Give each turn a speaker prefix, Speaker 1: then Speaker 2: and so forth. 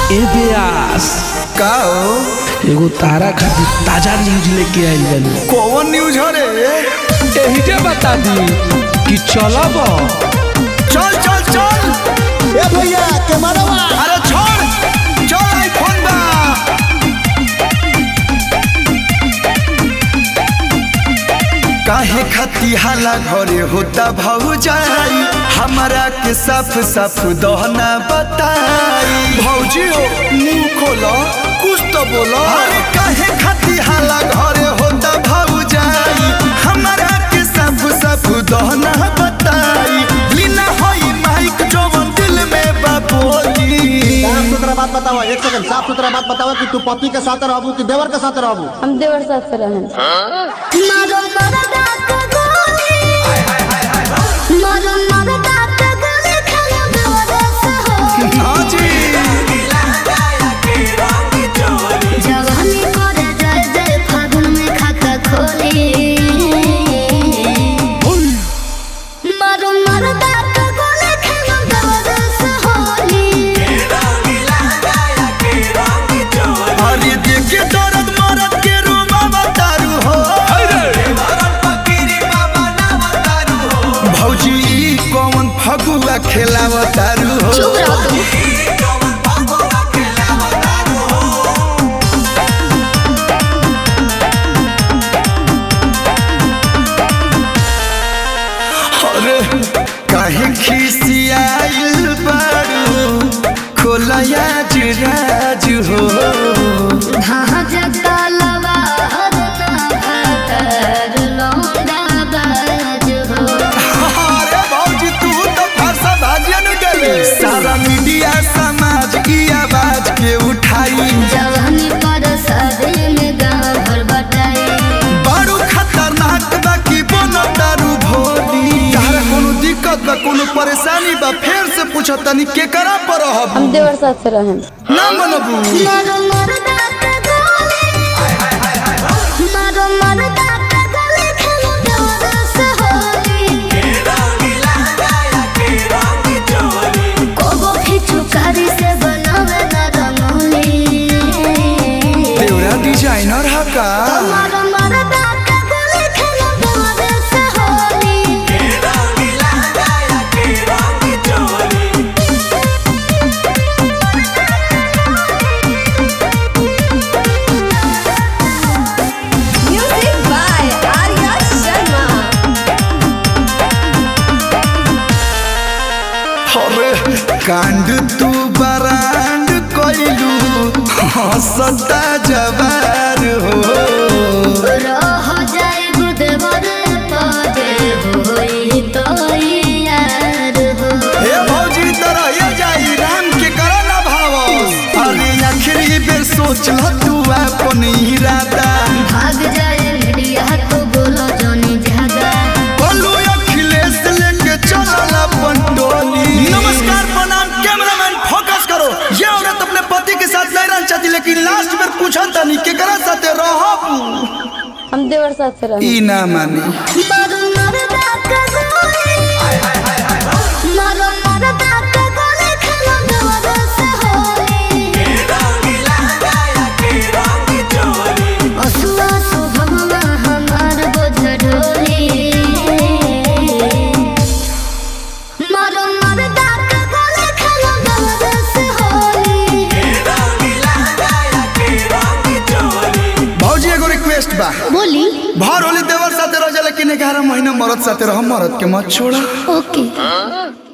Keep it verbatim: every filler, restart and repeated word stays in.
Speaker 1: ए व्यास
Speaker 2: का हो?
Speaker 1: एगो तारा खातिर ताजा न्यूज लेके आइल बानी।
Speaker 2: कौन न्यूज हो रे?
Speaker 1: एही जे बता दी कि चलब।
Speaker 2: चल चल चल
Speaker 3: ए भैया कैमरावा
Speaker 2: अरे छोड़ चल आईफोन बा। काहे खाती हाला घरे होता भौजाई, हमारा के साफ साफ दहना बताई। भौजी हो मुंह खोलो कुछ तो बोलो। अरे काहे खाती हाला घरे होता भौजाई, हमारा के साफ साफ दहना बताई। लीना होई माइक जवन दिल में बापोली।
Speaker 3: साफ सुथरा बात बताओ। एक सेकंड साफ सुथरा बात बताओ कि तू पति के साथ रहबू कि देवर के साथ रहबू?
Speaker 4: हम देवर साथ से रहें। मारो मरदा का गोली मारो मरदा का गोली खाना देवर से हो।
Speaker 2: हाँ जी
Speaker 4: जवानी करे जय जय फागुन में खाता खोली। मारो मरदा का गोली खाना देवर से होली।
Speaker 2: अरे देखे दर्द मरद के रूबा बतारू हो। भौजी ई कौन फगुआ खेलावतारू हो।
Speaker 4: चुप रहो तुम।
Speaker 2: अरे काहे खिसियाइल बारू, खोलया जुराज हो।
Speaker 4: हाँ जगता लवा ना भातर लौंडा बाज हो।
Speaker 2: अरे भौजी तू तो फरसा भाजियन गले। सारा मीडिया समाज की आवाज के उठाई।
Speaker 4: जवानी पर शादी में गाँव भर बटाई।
Speaker 2: बड़ू खतरनाक बा की बोनो दारू भोली। तारा कोनो दिक्कत बा कोनो परेशानी बा फेर से पूछो तनी के करा पर रहब।
Speaker 4: हम देवर साथ से रहें।
Speaker 2: ना मनबू
Speaker 4: मारो मरदा का गोली मारो मरदा का गोली खेलो देवर से होली। कोगो खिचू कारी से बनावे ना रंगोली।
Speaker 2: देवरा डिजाइनर हा का?
Speaker 4: मारो मरदा का गोली खेलो देवर से Holi. Music by Arya Sharma.
Speaker 2: अरे कांड तू बरांड कोइलू हंसता जवार हो।
Speaker 4: रह जाए गुदवर पदे होई तो यार हो।
Speaker 2: हे भौजी तरह ये जाई राम के करो ना भाव। अरे आखिरी बेर सोच ल तू अपन इरादा।
Speaker 4: भाग जाए मीडिया तो बोलो जोनी ज्यादा।
Speaker 2: बोलू अखिलेश लेके चलल अपन टोली। नमस्कार प्रणाम कैमरामैन फोकस करो। ये औरत अपने पति के साथ नहीं रहना चाहती लेकिन लास्ट में पूछा तनी केकरा साथे रहब।
Speaker 4: हम देवर साथ से रहें।
Speaker 2: ई ना मानी
Speaker 4: मारो मरदा का गोली मारो मरदा का गोली खेलो देवर से होली। असुआ सुभगवा हमार बोझ ढोली। मारो मरदा का गोली खेलो देवर से होली।
Speaker 2: भौजी एगो रिक्वेस्ट बा।
Speaker 4: बोली
Speaker 2: भर होली देवर साथे रह जा लेकिन ग्यारह महीना मरद साथे रह। मरद के मत छोड़ा।
Speaker 4: ओके।